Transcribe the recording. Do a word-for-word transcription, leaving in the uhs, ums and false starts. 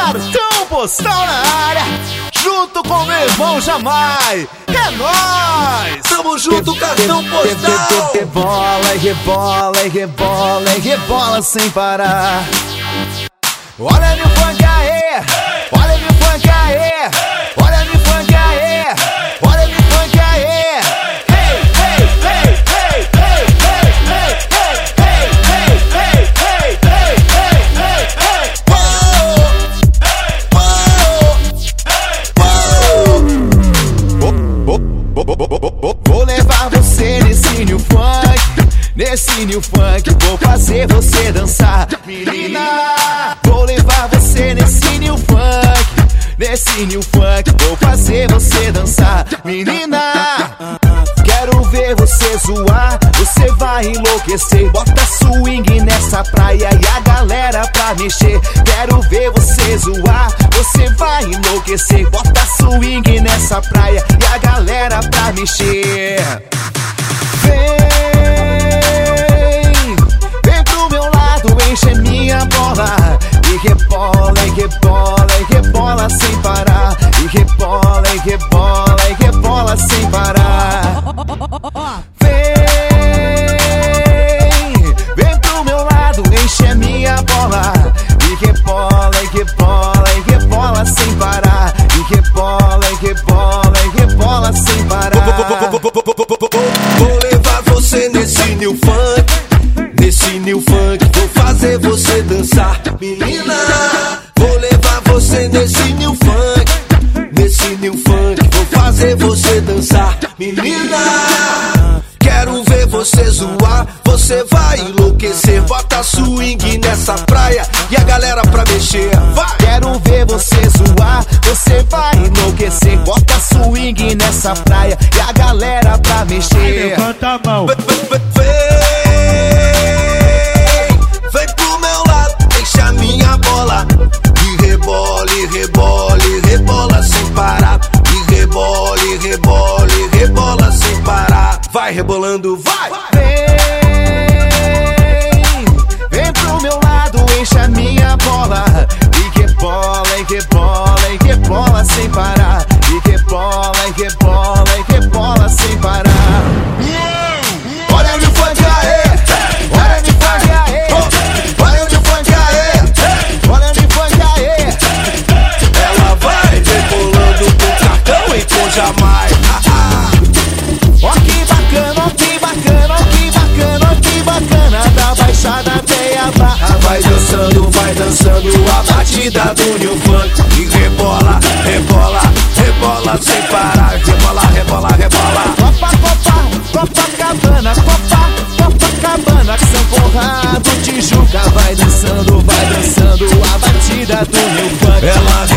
Cartão Postal na área, junto com meu irmão Jamai. É nóis! Tamo junto, Cartão Postal! Rebola, rebola, rebola, rebola sem parar. Olha meu funk aí, olha meu funk aí, olha meu funk aí, olha meu funk aí. Hey, hey, hey, hey, hey, hey, hey, hey, hey, hey, hey, hey, hey, hey, hey. Vou levar você nesse new funk, nesse new funk, vou fazer você dançar, menina. Vou levar você nesse new funk, nesse new funk, vou fazer você dançar, menina. Quero ver você zoar, você vai enlouquecer. Bota swing nessa praia e a galera pra mexer. Quero ver você zoar, você vai enlouquecer. Bota swing nessa praia e a galera pra mexer. Vem, vem pro meu lado, enche minha bola. E rebola, e rebola, e rebola sem parar. E rebola, e rebola, e rebola sem parar. Vem, vem pro meu lado, enche minha bola. E rebola, e rebola, e rebola sem parar. E rebola, e rebola, e rebola sem parar. Vou levar você nesse new funk, nesse new funk, vou fazer você dançar, menina. Vou levar você nesse new funk, nesse new funk, vou fazer você dançar, menina. Quero ver você zoar, você vai enlouquecer. Bota swing nessa praia e a galera pra mexer. Vai! Quero ver você zoar, você vai enlouquecer. Bota swing nessa praia e a galera pra mexer. Levanta a mão. Vem pro meu lado, enche a minha bola. E rebola, e rebola, e rebola sem parar. E rebola, e rebola, e rebola sem parar. Vai rebolando, vai! Vem, vem pro meu lado, enche a minha bola. E rebola, e rebola, e rebola sem parar. E rebola, e rebola, e rebola sem parar. Olha o funk aí! Olha o funk aí! Olha o funk aí! Olha de funk aí. Ela vai rebolando com cartão e com Jamai. Ó que bacana, ó que bacana, ó que bacana, ó que bacana. Da Baixada até a Barra. Vai dançando, vai dançando a batida do new funk. E rebola, rebola, rebola sem parar. Rebola, rebola, rebola. Copa, Copa, Copacabana, Copa, Copacabana, que São Conrado, Tijuca. Vai dançando, vai dançando a batida do new funk. Ela